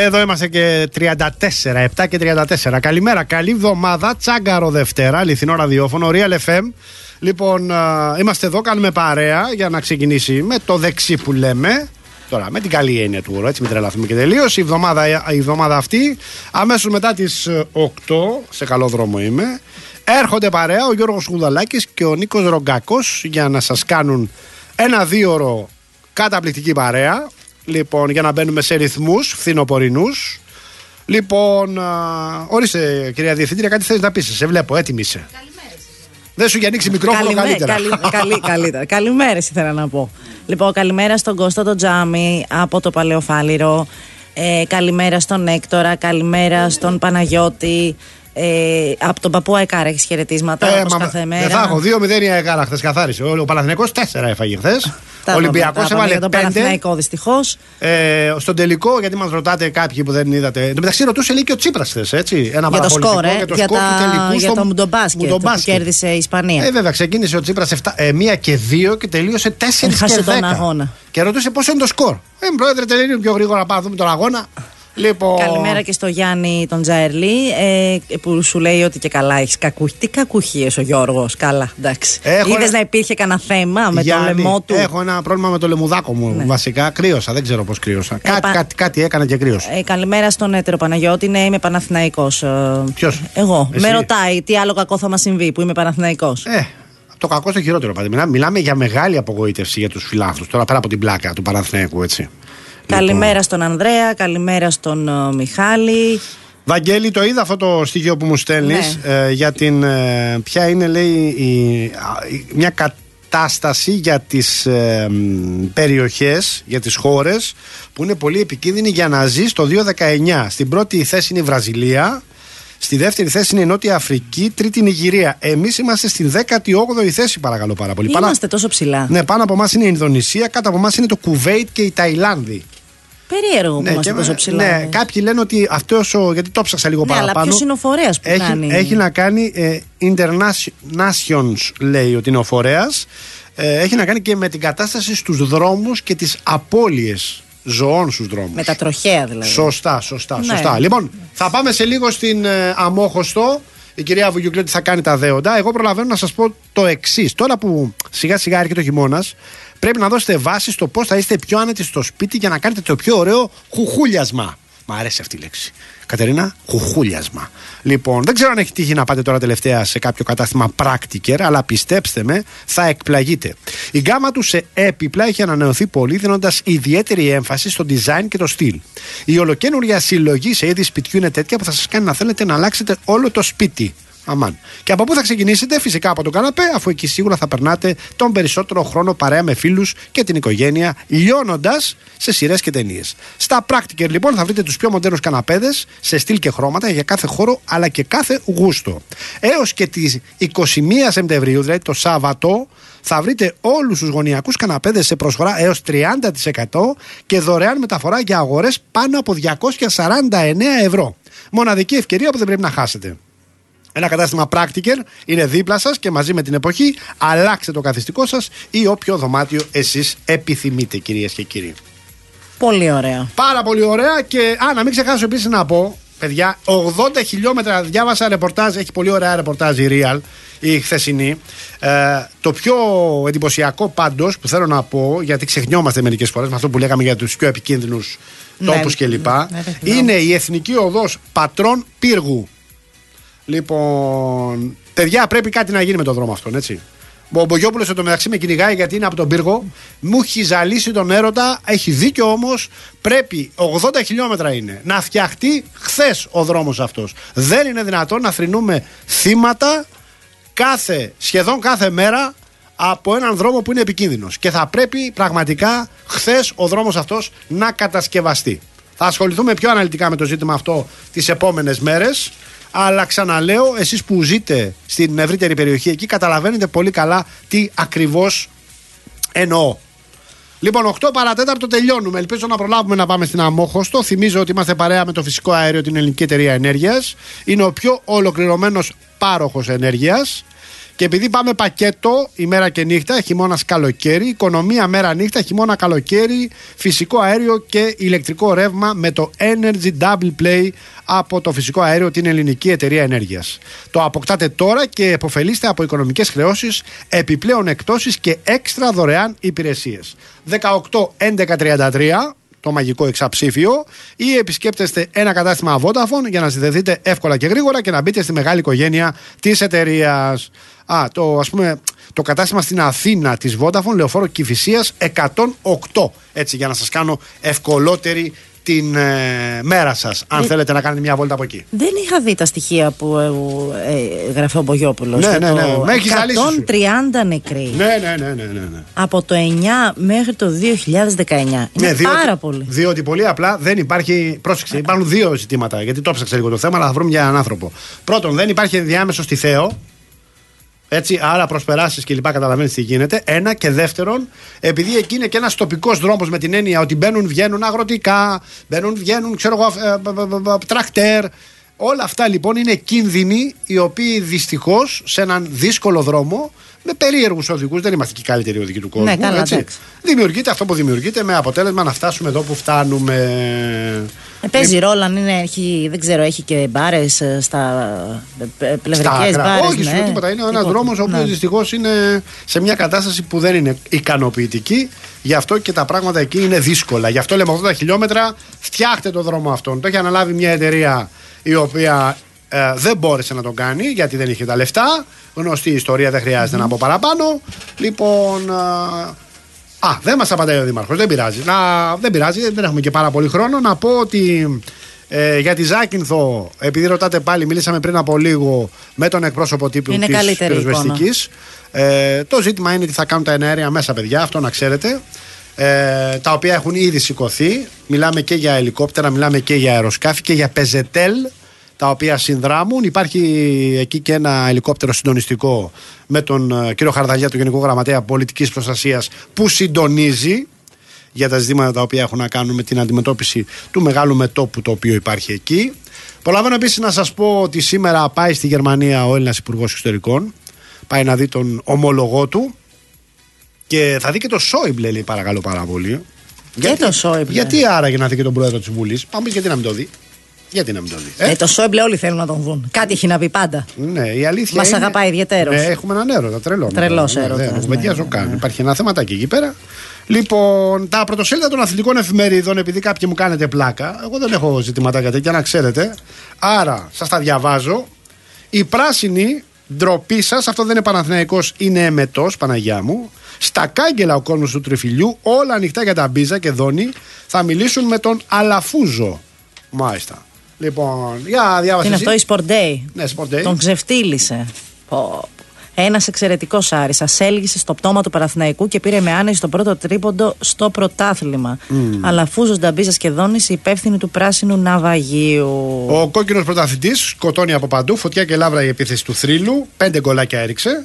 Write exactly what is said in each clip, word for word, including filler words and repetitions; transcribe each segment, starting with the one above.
Εδώ είμαστε και τριάντα τέσσερα, επτά και τριάντα τέσσερα. Καλημέρα, καλή εβδομάδα. Τσάγκαρο Δευτέρα, αληθινό ραδιόφωνο, Real εφ εμ. Λοιπόν, α, είμαστε εδώ, κάνουμε παρέα για να ξεκινήσει με το δεξί που λέμε. Τώρα, με την καλή έννοια του όρου, έτσι μην τρελαθούμε και τελείως. Η εβδομάδα, η εβδομάδα αυτή, αμέσως μετά τις οκτώ, σε καλό δρόμο είμαι, έρχονται παρέα ο Γιώργος Χουδαλάκης και ο Νίκος Ρογκάκος για να σας κάνουν ένα δίωρο καταπληκτική παρέα. Λοιπόν, για να μπαίνουμε σε ρυθμούς φθινοπορεινούς. Λοιπόν, α, ορίστε κυρία Διευθύντρια, κάτι θες να πεις? Σε βλέπω, έτοιμη είσαι. Δεν σου είχε ανοίξει μικρόφωνο. Καλημέ, καλύτερα. Καλη, καλη, καλύτερα. Καλημέρες ήθελα να πω. Λοιπόν, καλημέρα στον Κώστα τον Τζάμι από το Παλαιοφάλιρο. Ε, καλημέρα στον Έκτορα. Καλημέρα στον Παναγιώτη. Ε, από τον Παππού Αεκάρα έχεις χαιρετίσματα, ε, όπως μα, κάθε μέρα. Δεν θα έχω. δύο μηδέν η Αεκάρα χθες καθάρισε. Ο, ο Παναθηναϊκός τέσσερα έφαγε χθες. Ο Ολυμπιακός έβαλε πέντε. Τον Παναθηναϊκό δυστυχώς. Ε, στον τελικό, γιατί μας ρωτάτε κάποιοι που δεν είδατε. Εν τω μεταξύ ρωτούσε λέει και ο Τσίπρας χθες, έτσι. Ένα για το σκορ, ε, για το για, σκορ τα, του τελικού. Για το Μουντομπάσκετ που κέρδισε η Ισπανία. Ε, βέβαια, ξεκίνησε ο Τσίπρας μία και δύο και τελείωσε τέσσερα και δέκα. Και ρωτούσε πόσο είναι το σκορ. Ε, πρόεδρε, τελείω πιο γρήγορα πάμε δούμε τον αγώνα. Λοιπόν... Καλημέρα και στο Γιάννη τον Τζαερλί, ε, που σου λέει ότι και καλά έχεις κακούχη. Τι κακούχιες ο Γιώργος, καλά, εντάξει. Έχω... Είδες να υπήρχε κανένα θέμα με Γιάννη, το λαιμό του? Έχω ένα πρόβλημα με το λαιμουδάκο μου, ναι. Βασικά. Κρύωσα, δεν ξέρω πώς κρύωσα. Ε, κάτι, πα... κάτι, κάτι έκανα και κρύωσα. Ε, καλημέρα στον έτερο Παναγιώτη, ναι, είμαι Παναθηναϊκός. Ποιος? Εγώ. Εσύ? Με ρωτάει τι άλλο κακό θα μας συμβεί που είμαι Παναθηναϊκός. Ε. Το κακό στο χειρότερο, πάντα. Μιλάμε για μεγάλη απογοήτευση για τους φιλάθλους. Τώρα πέρα από την πλάκα του Παναθηναϊκού, έτσι. Καλημέρα λοιπόν. στον Ανδρέα, καλημέρα στον uh, Μιχάλη. Βαγγέλη, το είδα αυτό το στοιχείο που μου στέλνεις, ναι. ε, για την. Ε, ποια είναι, λέει, η, η, μια κατάσταση για τις ε, περιοχές, για τις χώρες που είναι πολύ επικίνδυνη για να ζει το δύο χιλιάδες δεκαεννιά. Στην πρώτη θέση είναι η Βραζιλία. Στη δεύτερη θέση είναι η Νότια Αφρική, τρίτη Νιγηρία. Εμείς είμαστε στην δέκατη όγδοη θέση, παρακαλώ πάρα πολύ. Είμαστε Πάνω... τόσο ψηλά. Ναι, πάνω από εμάς είναι η Ινδονησία, κάτω από εμάς είναι το Κουβέιτ και η Ταϊλάνδη. Περίεργο που ναι, είμαστε τόσο ψηλά. Ναι, ναι, κάποιοι λένε ότι αυτός ο. Γιατί το ψάξα λίγο ναι, παραπάνω. Αλλά ποιος είναι ο φορέας που έχει, κάνει? Έχει να κάνει. Ε, Internations λέει ότι είναι ο φορέας. Ε, έχει να κάνει και με την κατάσταση στους δρόμους και τις απώλειες ζωών στους δρόμους. Με τα τροχαία δηλαδή. Σωστά, σωστά, ναι. σωστά. Λοιπόν, θα πάμε σε λίγο στην ε, Αμόχωστο. Η κυρία Βουγιουκλέτη θα κάνει τα δέοντα. Εγώ προλαβαίνω να σας πω το εξής. Τώρα που σιγά σιγά έρχεται ο χειμώνας, πρέπει να δώσετε βάση στο πώς θα είστε πιο άνετοι στο σπίτι για να κάνετε το πιο ωραίο χουχούλιασμα. Μ' αρέσει αυτή η λέξη. Κατερίνα, χουχούλιασμα. Λοιπόν, δεν ξέρω αν έχει τύχει να πάτε τώρα τελευταία σε κάποιο κατάστημα Practiker, αλλά πιστέψτε με, θα εκπλαγείτε. Η γκάμα του σε έπιπλα έχει ανανεωθεί πολύ, δίνοντας ιδιαίτερη έμφαση στο design και το στυλ. Η ολοκαίνουργια συλλογή σε είδη σπιτιού είναι τέτοια που θα σας κάνει να θέλετε να αλλάξετε όλο το σπίτι. Αμάν. Και από πού θα ξεκινήσετε? Φυσικά από τον καναπέ, αφού εκεί σίγουρα θα περνάτε τον περισσότερο χρόνο παρέα με φίλους και την οικογένεια, λιώνοντας σε σειρές και ταινίες. Στα Practiker λοιπόν θα βρείτε τους πιο μοντέρνους καναπέδες σε στυλ και χρώματα για κάθε χώρο αλλά και κάθε γούστο. Έως και τις εικοστή πρώτη Σεπτεμβρίου, δηλαδή το Σάββατο, θα βρείτε όλους τους γωνιακούς καναπέδες σε προσφορά έως τριάντα τοις εκατό και δωρεάν μεταφορά για αγορές πάνω από διακόσια σαράντα εννέα ευρώ. Μοναδική ευκαιρία που δεν πρέπει να χάσετε. Ένα κατάστημα Practiker είναι δίπλα σας και μαζί με την εποχή αλλάξτε το καθιστικό σας ή όποιο δωμάτιο εσείς επιθυμείτε, κυρίες και κύριοι. Πολύ ωραία. Πάρα πολύ ωραία. Και α, να μην ξεχάσω επίσης να πω, παιδιά, ογδόντα χιλιόμετρα διάβασα ρεπορτάζ, έχει πολύ ωραία ρεπορτάζ η Real, η χθεσινή. Ε, το πιο εντυπωσιακό πάντως που θέλω να πω, γιατί ξεχνιόμαστε μερικές φορές με αυτό που λέγαμε για τους πιο επικίνδυνους τόπους ναι, κλπ. Ναι, ναι, είναι η Εθνική Οδός Πατρών Πύργου. Λοιπόν, παιδιά, πρέπει κάτι να γίνει με τον δρόμο αυτόν, έτσι. Ο Μπογιόπουλος εδώ μεταξύ με κυνηγάει γιατί είναι από τον πύργο. Μου έχει ζαλίσει τον έρωτα. Έχει δίκιο όμως. Πρέπει, ογδόντα χιλιόμετρα είναι, να φτιαχτεί χθες ο δρόμος αυτός. Δεν είναι δυνατόν να θρηνούμε θύματα κάθε, σχεδόν κάθε μέρα από έναν δρόμο που είναι επικίνδυνος. Και θα πρέπει πραγματικά χθες ο δρόμος αυτός να κατασκευαστεί. Θα ασχοληθούμε πιο αναλυτικά με το ζήτημα αυτό τις επόμενες μέρες. Αλλά ξαναλέω, εσείς που ζείτε στην ευρύτερη περιοχή εκεί καταλαβαίνετε πολύ καλά τι ακριβώς εννοώ. Λοιπόν, οκτώ παρατέταρτο τελειώνουμε. Ελπίζω να προλάβουμε να πάμε στην Αμόχωστο. Θυμίζω ότι είμαστε παρέα με το φυσικό αέριο, την Ελληνική Εταιρεία Ενέργειας. Είναι ο πιο ολοκληρωμένος πάροχος ενέργειας. Και επειδή πάμε πακέτο ημέρα και νύχτα, χειμώνας καλοκαίρι, οικονομία μέρα νύχτα, χειμώνα καλοκαίρι, φυσικό αέριο και ηλεκτρικό ρεύμα με το Energy Double Play από το φυσικό αέριο, την ελληνική εταιρεία ενέργειας. Το αποκτάτε τώρα και επωφελείστε από οικονομικές χρεώσεις, επιπλέον εκπτώσεις και έξτρα δωρεάν υπηρεσίες. δεκαοκτώ έντεκα τριάντα τρία το μαγικό εξαψήφιο, ή επισκέπτεστε ένα κατάστημα Vodafone για να συνδεθείτε εύκολα και γρήγορα και να μπείτε στη μεγάλη οικογένεια της εταιρείας. Α, το, ας πούμε, το κατάστημα στην Αθήνα της Vodafone, Λεωφόρο Κηφισίας εκατόν οκτώ. Έτσι, για να σας κάνω ευκολότερη την ε, μέρα σας, αν ε, θέλετε να κάνετε μια βόλτα από εκεί. Δεν είχα δει τα στοιχεία που ε, ε, γράφει ο Μπογιόπουλος. Ναι, ναι, ναι. Με έχεις εκατόν τριάντα νεκροί. Ναι, ναι, ναι, ναι, ναι, ναι. Από το εννιά μέχρι το δύο χιλιάδες δεκαεννιά. Ναι, είναι διότι, πάρα πολύ. Διότι πολύ απλά δεν υπάρχει. Πρόσεξε, υπάρχουν δύο ζητήματα. Γιατί το έψαξα λίγο το θέμα, αλλά θα βρούμε για έναν άνθρωπο. Πρώτον, δεν υπάρχει ενδιάμεσο στη Θέο. Έτσι, άρα προσπεράσεις και λοιπά, καταλαβαίνεις τι γίνεται. Ένα. Και δεύτερον, επειδή εκεί είναι και ένας τοπικός δρόμος με την έννοια ότι μπαίνουν, βγαίνουν αγροτικά, μπαίνουν, βγαίνουν, ξέρω εγώ, τρακτέρ. Όλα αυτά λοιπόν είναι κίνδυνοι οι οποίοι δυστυχώς σε έναν δύσκολο δρόμο, με περίεργους οδηγούς, δεν είμαστε και οι καλύτεροι οδηγοί του κόσμου. Ναι, καλά, έτσι, δημιουργείται αυτό που δημιουργείται, με αποτέλεσμα να φτάσουμε εδώ που φτάνουμε. Ε, παίζει ρόλο αν είναι, έχει, δεν ξέρω, έχει και μπάρες στα πλευρικές μπάρες. Όχι, ναι, τίποτα. Είναι ένας δρόμος ο οποίος ναι. δυστυχώς είναι σε μια κατάσταση που δεν είναι ικανοποιητική. Γι' αυτό και τα πράγματα εκεί είναι δύσκολα. Γι' αυτό λέμε ογδόντα χιλιόμετρα, φτιάχτε το δρόμο αυτόν. Το έχει αναλάβει μια εταιρεία η οποία ε, δεν μπόρεσε να το κάνει γιατί δεν είχε τα λεφτά. Γνωστή ιστορία, δεν χρειάζεται mm-hmm. να πω παραπάνω. Λοιπόν. Ε, Α, δεν μας απαντάει ο Δήμαρχος, δεν πειράζει. Να, δεν πειράζει, δεν έχουμε και πάρα πολύ χρόνο. Να πω ότι ε, για τη Ζάκυνθο, επειδή ρωτάτε πάλι, μιλήσαμε πριν από λίγο με τον εκπρόσωπο τύπου της πυροσβεστικής. Ε, το ζήτημα είναι ότι θα κάνουν τα εναέρια μέσα, παιδιά, αυτό να ξέρετε. Ε, τα οποία έχουν ήδη σηκωθεί. Μιλάμε και για ελικόπτερα, μιλάμε και για αεροσκάφη και για πεζετέλ, τα οποία συνδράμουν. Υπάρχει εκεί και ένα ελικόπτερο συντονιστικό με τον uh, κύριο Χαρδαλιά, τον Γενικό Γραμματέα Πολιτικής Προστασίας, που συντονίζει για τα ζητήματα τα οποία έχουν να κάνουν με την αντιμετώπιση του μεγάλου μετώπου το οποίο υπάρχει εκεί. Προλαβαίνω επίσης να σας πω ότι σήμερα πάει στη Γερμανία ο Έλληνας Υπουργός Εξωτερικών. Πάει να δει τον ομολογό του και θα δει και το Σόιμπλε, λέει, παρακαλώ πάρα πολύ. Και γιατί, το Σόιμπλε. Γιατί άραγε να δει και τον πρόεδρο της Βουλής? Πάμε, γιατί να μην το δει. Γιατί να μην το δει. Ε? Ε, το Σόιμπλε όλοι θέλουν να τον δουν. Κάτι έχει να πει πάντα. Ναι, η αλήθεια. Μας είναι... αγαπάει ιδιαίτερος. Ναι, έχουμε έναν έρωτα. Τρελό. Τρελός έρωτας. Δεν κουβεντιάζω καν. Υπάρχει ένα θεματάκι εκεί πέρα. Λοιπόν, τα πρωτοσέλιδα των αθλητικών εφημερίδων, επειδή κάποιοι μου κάνετε πλάκα, εγώ δεν έχω ζητηματάκια τέτοια, να ξέρετε. Άρα, σας τα διαβάζω. Η πράσινη ντροπή σας, αυτό δεν είναι Παναθηναϊκός, είναι εμετός, Παναγιά μου. Στα κάγκελα ο κόσμος του Τριφυλιού, όλα ανοιχτά για τα Μπίζα και Δόνη, θα μιλήσουν με τον Αλαφούζο. Μάλιστα. Λοιπόν, για διάβασε. Είναι αυτό η Sport Day. Ναι, Sport Day. Τον ξεφτύλισε. Oh. Ένας εξαιρετικός Άρης. Ασέλγησε στο πτώμα του Παναθηναϊκού και πήρε με άνεση το πρώτο τρίποντο στο πρωτάθλημα. Mm. Αλαφούζος, Νταμπίζας και Δόνης, υπεύθυνοι του πράσινου ναυαγίου. Ο κόκκινος πρωταθλητής σκοτώνει από παντού. Φωτιά και λάβρα η επίθεση του θρύλου. Πέντε γκολάκια έριξε.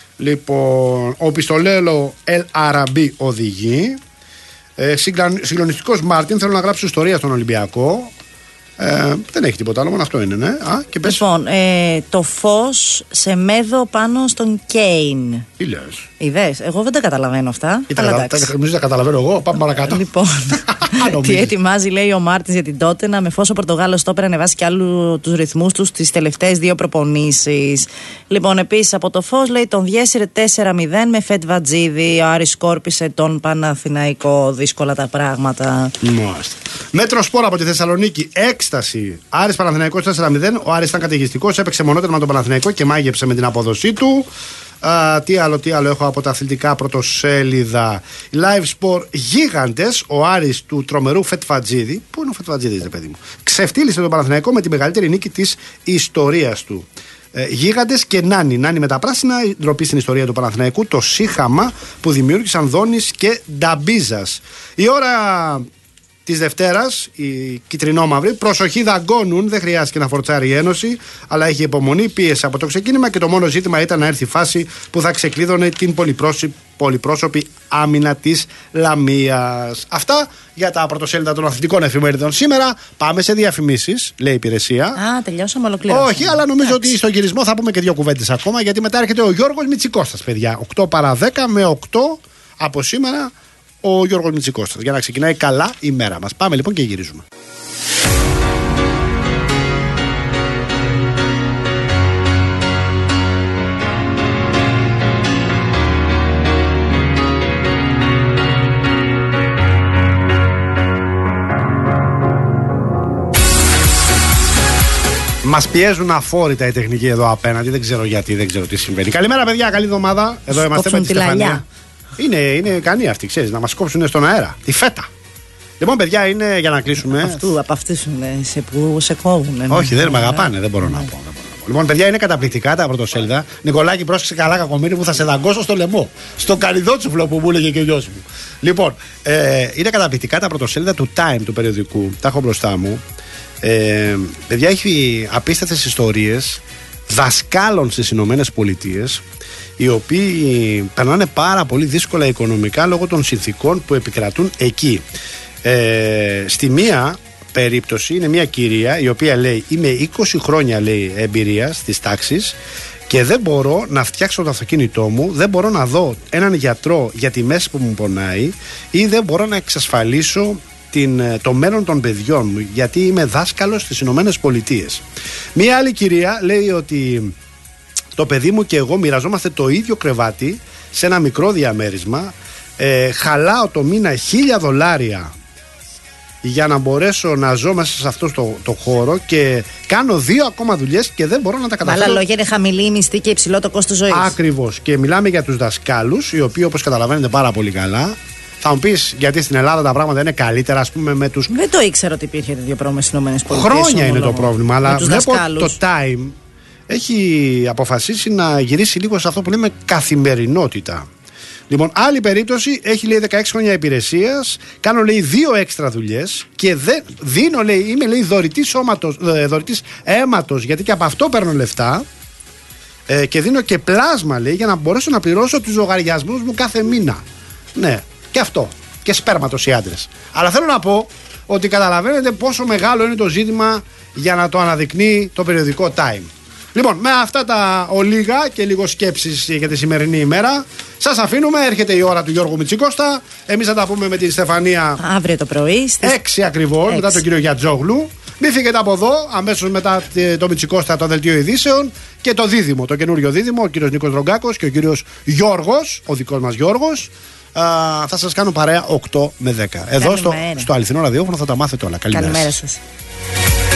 Λοιπόν, ο πιστολέλο Ελ Αραμπί οδηγεί. Ε, Συγκλονιστικός Μάρτιν, θέλω να γράψω ιστορία στον Ολυμπιακό. Ε, δεν έχει τίποτα άλλο, μόνο αυτό είναι, ναι. Α, και πες. Λοιπόν, ε, το φως σε μέδο πάνω στον Κέιν. Τι λες? Είδες, εγώ δεν τα καταλαβαίνω αυτά. Νομίζω τα καταλαβαίνω εγώ, πάμε παρακάτω. Λοιπόν, τι ετοιμάζει, λέει ο Μάρτινς για την Τότενα, με φως ο Πορτογάλος το έπαιρνε να ανεβάσει και άλλου τους ρυθμούς τους στις τελευταίες δύο προπονήσεις. Λοιπόν, επίσης από το φως, λέει, τον διέσυρε τέσσερα μηδέν με Φετβατζίδη. Ο Άρης σκόρπισε τον Παναθηναϊκό. Δύσκολα τα πράγματα. Μάλιστα. Μέτρο σπόρα από τη Θεσσαλονίκη. Έκσταση. Άρης Παναθηναϊκός τέσσερα μηδέν. Ο Άρης ήταν καταιγιστικός. Έπαιξε μονότερμα με τον Παναθηναϊκό και μάγεψε με την απόδοσή του. Α, τι άλλο, τι άλλο έχω από τα αθλητικά πρωτοσέλιδα. Live Sport γίγαντες. Ο Άρης του τρομερού Φετφατζίδη. Πού είναι ο Φετφατζίδης, ρε παιδί μου? Ξεφτύλισε τον Παναθηναϊκό με τη μεγαλύτερη νίκη της ιστορίας του. Ε, γίγαντες και Νάνι. Νάνι με τα πράσινα. Ντροπή στην ιστορία του Παναθηναϊκού. Το σύχαμα που δημιούργησαν Δόνης και Νταμπίζας. Η ώρα της Δευτέρας, η κυτρινόμαυρη. Προσοχή, δαγκώνουν, δεν χρειάστηκε να φορτσάρει η Ένωση, αλλά έχει υπομονή, πίεσε από το ξεκίνημα και το μόνο ζήτημα ήταν να έρθει η φάση που θα ξεκλείδωνε την πολυπρόσωπη, πολυπρόσωπη άμυνα της Λαμίας. Αυτά για τα πρωτοσέλιδα των αθλητικών εφημερίδων σήμερα. Πάμε σε διαφημίσεις, λέει η υπηρεσία. Α, τελειώσαμε, ολοκληρώσαμε. Όχι, αλλά νομίζω ότι στον γυρισμό θα πούμε και δύο κουβέντες ακόμα, γιατί μετά έρχεται ο Γιώργος Μητσικώστας, παιδιά. οκτώ παρά δέκα με οκτώ από σήμερα. Ο Γιώργος Μητσικώστας, για να ξεκινάει καλά η μέρα μας. Πάμε λοιπόν και γυρίζουμε. Μας πιέζουν αφόρητα οι τεχνικοί εδώ απέναντι. Δεν ξέρω γιατί, δεν ξέρω τι συμβαίνει. Καλημέρα, παιδιά, καλή εβδομάδα. Εδώ είμαστε με τη Στεφανία. Είναι, είναι ικανοί αυτοί, ξέρεις, να μας κόψουν στον αέρα. Τη φέτα. Λοιπόν, παιδιά, είναι για να κλείσουμε. Αυτού, από αυτού σε που σε κόβουν. Όχι, δεν με αγαπάνε, δεν μπορώ να πω. Λοιπόν, παιδιά, είναι καταπληκτικά τα πρωτοσέλιδα. Νικολάκη, πρόσεξε καλά, κακομοίρη που θα σε δαγκώσω στο λαιμό. Στο καριδότσουφλο που μου έλεγε και ο γιος μου. Λοιπόν, ε, είναι καταπληκτικά τα πρωτοσέλιδα του Time, του περιοδικού. Τα έχω μπροστά μου. Ε, παιδιά, έχει απίστευτες ιστορίες δασκάλων στις Ηνωμένες Πολιτείες, οι οποίοι περνάνε πάρα πολύ δύσκολα οικονομικά λόγω των συνθήκων που επικρατούν εκεί. Ε, στη μία περίπτωση είναι μια κυρία η οποία λέει: είμαι είκοσι χρόνια, λέει, εμπειρία στις τάξεις και δεν μπορώ να φτιάξω το αυτοκίνητό μου, δεν μπορώ να δω έναν γιατρό για τη μέση που μου πονάει ή δεν μπορώ να εξασφαλίσω την, το μέλλον των παιδιών μου, γιατί είμαι δάσκαλος στις Ηνωμένες Πολιτείες. Μία άλλη κυρία λέει ότι το παιδί μου και εγώ μοιραζόμαστε το ίδιο κρεβάτι σε ένα μικρό διαμέρισμα. Ε, χαλάω το μήνα χίλια δολάρια για να μπορέσω να ζω μέσα σε αυτό το, το χώρο και κάνω δύο ακόμα δουλειές και δεν μπορώ να τα καταφέρω. Με άλλα λόγια, είναι χαμηλή η μισθή και υψηλό το κόστος ζωής. Ακριβώς. Και μιλάμε για τους δασκάλους, οι οποίοι, όπως καταλαβαίνετε πάρα πολύ καλά, θα μου πεις γιατί στην Ελλάδα τα πράγματα είναι καλύτερα, ας πούμε, με τους. Δεν το ήξερα ότι υπήρχε τέτοιο πρόβλημα στις ΗΠΑ. Χρόνια είναι το πρόβλημα, αλλά βλέπω το Time έχει αποφασίσει να γυρίσει λίγο σε αυτό που λέμε καθημερινότητα. Λοιπόν, άλλη περίπτωση, έχει, λέει, δεκαέξι χρόνια υπηρεσίας, κάνω, λέει, δύο έξτρα δουλειές και δεν, δίνω, λέει, είμαι, λέει, δωρητής, σώματος, ε, δωρητής αίματος, γιατί και από αυτό παίρνω λεφτά ε, και δίνω και πλάσμα, λέει, για να μπορέσω να πληρώσω τους λογαριασμούς μου κάθε μήνα. Ναι, και αυτό. Και σπέρματος οι άντρες. Αλλά θέλω να πω ότι καταλαβαίνετε πόσο μεγάλο είναι το ζήτημα για να το αναδεικνύει το περιοδικό Time. Λοιπόν, με αυτά τα ολίγα και λίγο σκέψεις για τη σημερινή ημέρα, σας αφήνουμε. Έρχεται η ώρα του Γιώργου Μητσικώστα. Εμείς θα τα πούμε με τη Στεφανία αύριο το πρωί στις έξι ακριβώς, μετά τον κύριο Γιατζόγλου. Μην φύγετε από εδώ, αμέσως μετά το Μητσικώστα, το δελτίο ειδήσεων και το δίδυμο, το καινούριο δίδυμο, ο κύριος Νίκος Ρογκάκος και ο κύριος Γιώργος, ο δικός μας Γιώργος. Α, θα σας κάνω παρέα οκτώ με δέκα. Εδώ στο, στο αληθινό ραδιόφωνο θα τα μάθετε όλα. Καλημέρα, Καλημέρα σας.